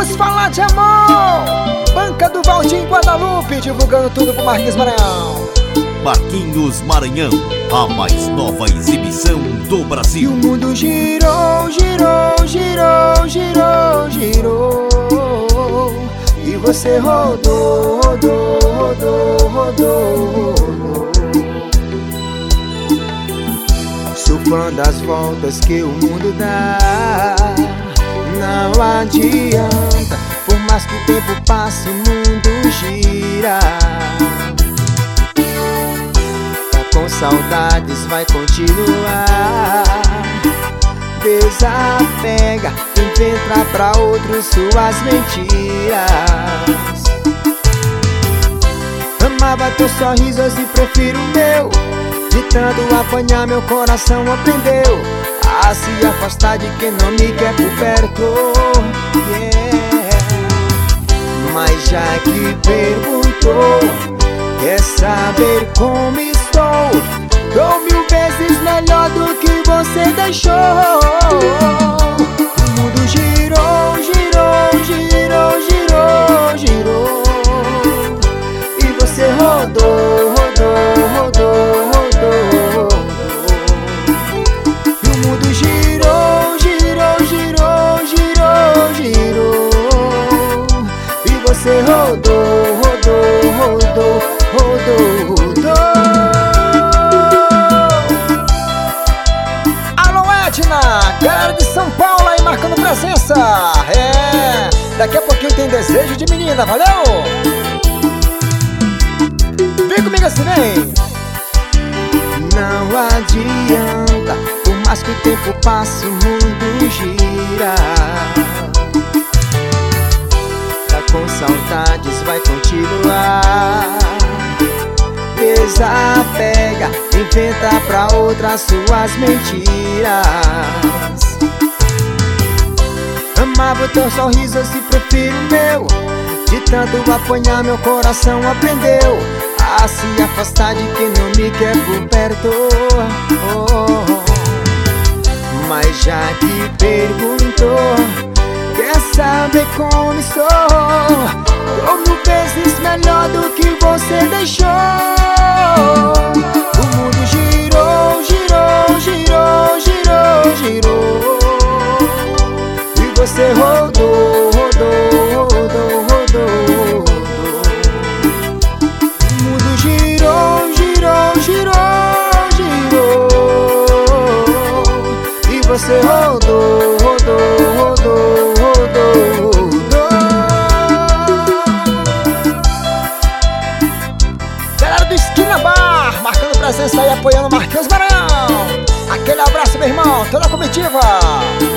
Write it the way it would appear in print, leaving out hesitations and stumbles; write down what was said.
Vamos falar de amor. Banca do Valdir Guadalupe, divulgando tudo pro Marquinhos Maranhão. Marquinhos Maranhão, a mais nova exibição do Brasil. E o mundo girou, girou, girou, girou, girou. E você rodou, rodou, rodou, rodou, rodou. Surfando as voltas que o mundo dá. Não adianta, por mais que o tempo passe, o mundo gira. Tá com saudades, vai continuar. Desapega, inventa pra outros suas mentiras. Amava teus sorrisos e prefiro o meu. De tanto apanhar, meu coração aprendeu a se afastar de quem não me quer por perto, yeah. Mas já que perguntou, quer saber como estou? Tô 1000 vezes melhor do que você deixou. O mundo girou, girou, girou, girou, girou. E você rodou, rodou, rodou, rodou. E o mundo girou, girou, girou, girou, girou. E você rodou, rodou, rodou, rodou, rodou. Galera de São Paulo aí marcando presença. É, daqui a pouquinho tem desejo de menina, valeu? Vem comigo assim, vem. Não adianta, por mais que o tempo passe, o mundo gira. Tá com saudades, vai continuar. Desapega, inventa pra outras suas mentiras. Amava o teu sorriso, eu se prefiro o meu. De tanto apanhar, meu coração aprendeu a se afastar de quem não me quer por perto, oh. Mas já que perguntou, quer saber como estou? Tô 1000 vezes melhor do que você deixou. O mundo girou, girou, girou, girou, girou. E você rodou, rodou, rodou, rodou, rodou. O mundo girou, girou, girou, girou. E você rodou, rodou, rodou, rodou, rodou. Galera do Esquina Bar, marcando presença aí, apoiando Marquinhos Maranhão. Aquele abraço, meu irmão, toda a comitiva.